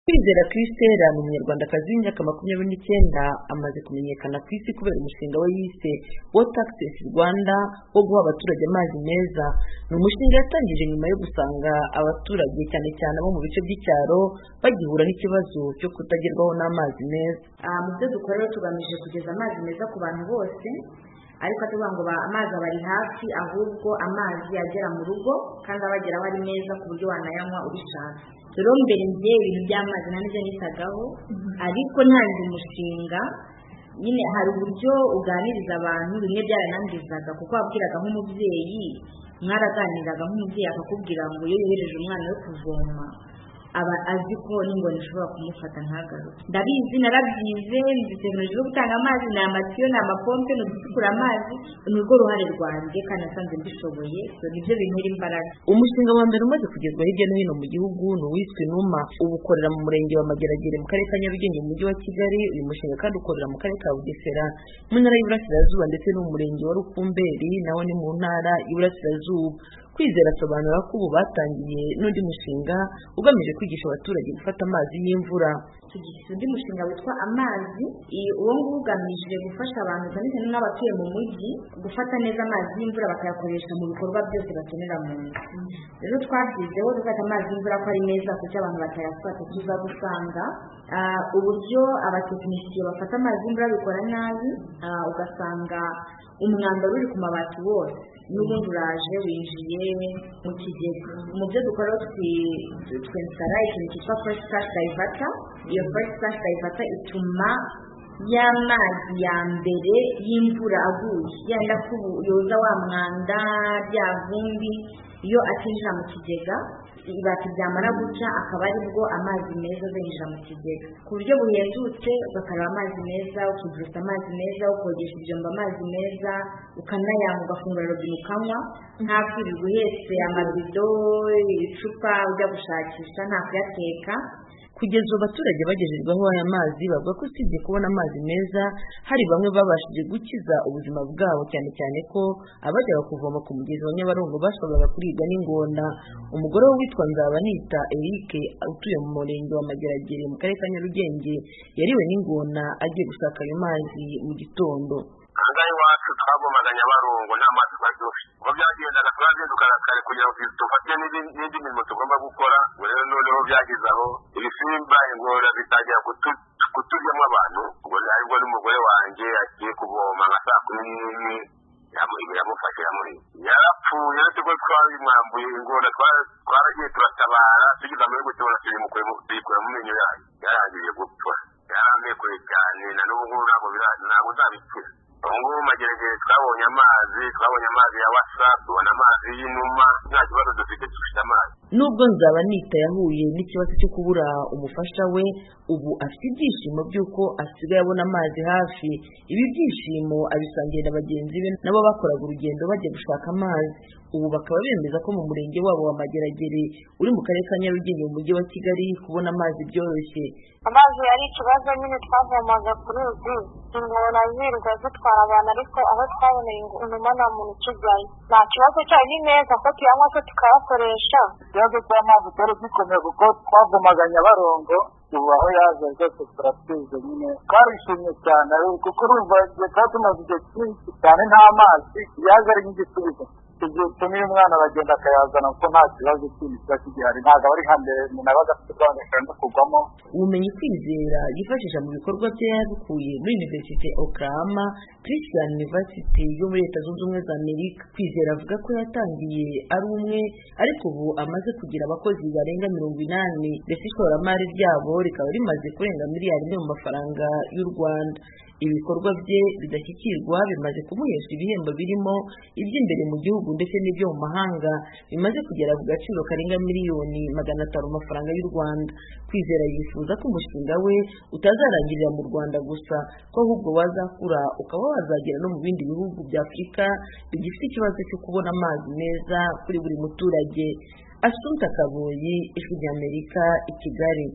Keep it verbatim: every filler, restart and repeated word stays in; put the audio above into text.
Kwizera Christella ni umunyarwandakazi w'imyaka makumyabiri n'icyenda amaze kumenyekana ku isi kubera umushinga we yise Water Access Rwanda wo guha abaturage amazi meza. Ni umushinga yatangije nyuma yo gusanga abaturage cyane cyane abo mu bice by'icyaro bagihura n'ikibazo cyo kutagerwaho n'amazi meza. Mu byo dukora tugamije kugeza amazi meza ku bantu bose, ariko tuvuga ngo amazi abari hafi, ahubwo amazi agera mu rugo kandi abageraho ari meza ku buryo wanayanywa ubishaka. Rero mbere njye ibintu by'amazi nanjye nitagaho, ariko ntanze umushinga nyine hari uburyo uganiriza abantu bimwe byaranangizaga, kuko wabwiraga nk'umubyeyi, mwaraganiraga nk'umubyeyi akakubwira ngo iyo yohereje umwana we kuvoma aba azi ko n'ingoni ishobora kumufata ntagaruke. Ndabizi, narabyize, nzi tekinoloji yo gutanga amazi, ni amatiyo, ni amapompe, ni ugusukura amazi, ni urwo ruhare rwanjye kandi nasanze mbishoboye, nibyo bintera imbaraga. Umushinga wa mbere umaze kugezwa hirya no hino mu gihugu ni uwiswe Numa, ubu ukorera mu murenge wa Mageragere mu karere ka Nyarugenge mu mujyi wa Kigali. Uyu mushinga kandi ukorera mu karere ka Bugesera mu ntara y'Iburasirazuba ndetse no mu murenge wa Rukumberi nawo ni mu ntara y'Iburasirazuba. Kwizera asobanura ko ubu batangiye n'undi mushinga ugamije kwigisha abaturage gufata amazi y'imvura. Tugize undi mushinga witwa Amazi, uwo nguwo ugamije gufasha abantu cyane cyane n'abatuye mu mujyi gufata neza amazi y'imvura bakayakoresha mu bikorwa byose bakenera mu nzu. Rero twabyizeho dufata amazi y'imvura ko ari meza kuko abantu batayafata. Tuza gusanga uburyo abatekinisiye bafata amazi y'imvura bikora nabi, ugasanga umwanda uri ku mabati wose n'ubundi uraje winjiye mu kigega. Mu byo dukora twensara ikintu cyitwa first flash diverter. Iyo first flash diverter ituma y'amazi ya mbere y'imvura aguye yenda yoza wa mwanda bya vumbi, iyo atinjira mu kigega ibati byamara guca akaba aribwo amazi meza azinjira mu kigega ku buryo buhendutse. Ugakaraba amazi meza, ukivuza amazi meza, ukogesha ibyombo amazi meza, ukanayanywa, ugafungura robine ukanywa, nta kwirirwa uhetse amabido, icupa ujya gushakisha, nta kuyateka. Kugeza ubu abaturage bagejejweho aya mazi bavuga ko usibye kubona amazi meza hari bamwe babashije gukiza ubuzima bwabo, cyane cyane ko abajyaga kuvoma ku mugezi wa Nyabarongo bashoboraga kuribwa n'ingona. Umugore we witwa Nzabanita Eric utuye mu murenge wa Mageragere mu karere ka Nyarugenge yariwe n'ingona agiye gushaka ayo mazi mu gitondo. Aha iwacu twavomaga Nyabarongo nta mazi badufite, uko byagendaga turazinduka kare kugira ngo dufate n'indi mirimo tugomba gukora. Rero noneho byageze aho ibisimba ingona bitangira kuturyamo abantu, ubwo aribwo n'umugore wanjye agiye kuvoma nka saa kumi n'imwe iramufashe muri yarapfuye. Ariko ubwo twabimwambuye ingona twaragiye turatabara, tugize amahirwe tubona tuyikura mu menyo yayo, yarangije gupfa, yaramekuye cyane. Na n'ubu ngubu ntabwo ntabwo nzabikira. Ubu ngubu Mageragere twabonye amazi, twabonye amazi ya Wasa, tubona amazi y'Inuma, nta kibazo dufite, dufite amazi. Nubwo Nzabanita yahuye n'ikibazo cyo kubura umufasha we, ubu afite ibyishimo by'uko asigaye abona amazi hafi. Ibi byishimo abisangiye na bagenzi be nabo bakoraga urugendo bajya gushaka amazi. Ubu bakaba bemeza ko mu murenge wabo wa Mageragere uri mu karere ka Nyarugenge mu mujyi wa Kigali kubona amazi byoroshye. Amazi yari ikibazo nyine, twavomaga ku ruzi, ingona zirirwa zitwara abantu, ariko aho twaboneye Inuma nta muntu ukijyayo. Nta kibazo cyayo, ni meza ko tuyanywa se tukayakoresha. Ikibazo cy'amazi cyari gikomeye kuko twavomaga Nyabarongo, ubu aho yaje rwose turatuje nyine twarishimye cyane, kuko urumva igihe twari tumaze igihe cyinshi cyane nta mazi, yaje ari nk'igisubizo. Igihe tumiye umwana aragenda akayazana kuko nta kibazo kindi kiba kigihari, ntabwo aba ari hambere umuntu aba adafite kuboneka no kugwamo. Ubumenyi Kwizera yifashisha mu bikorwa bye yabukuye muri University Oklahoma Christian University yo muri Leta Zunze Ubumwe za Amerika. Kwizera avuga ko yatangiye ari umwe, ariko ubu amaze kugira abakozi barenga mirongo inani, ndetse ishoramari ryabo rikaba rimaze kurenga miliyari imwe mu mafaranga y'u Rwanda. Ibikorwa bye bidashyikirwa bimaze kumuhesha ibihembo birimo iby'imbere mu gihugu ndetse n'ibyo mu mahanga bimaze kugera ku gaciro karenga miliyoni magana atanu mu mafaranga y'u Rwanda. Kwizera yifuza ko umushinga we utazarangirira mu Rwanda gusa, ko ahubwo wazakura ukaba wazagera no mu bindi bihugu bya Afurika bigifite ikibazo cyo kubona amazi meza kuri buri muturage. Assumpta Kaboyi, Ijwi ry'Amerika, i Kigali.